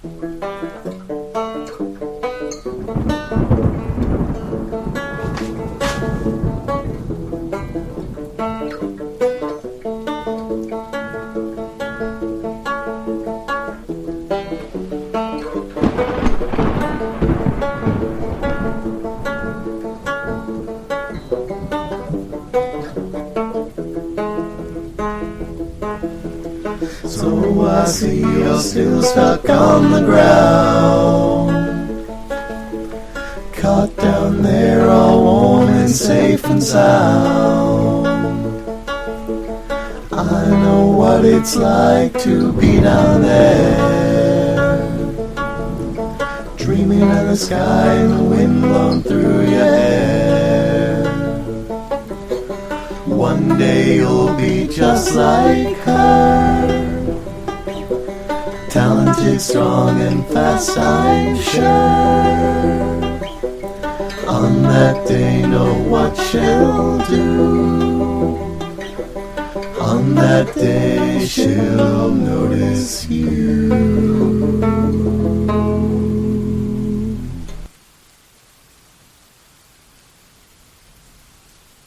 So I see you're still stuck on the ground, caught down there all warm and safe and sound. I know what it's like to be down there, dreaming of the sky and the wind blowing through your hair. One day you'll be just like her, talented, strong and fast, I'm sure. On that day, know what she'll do. On that day, she'll notice you.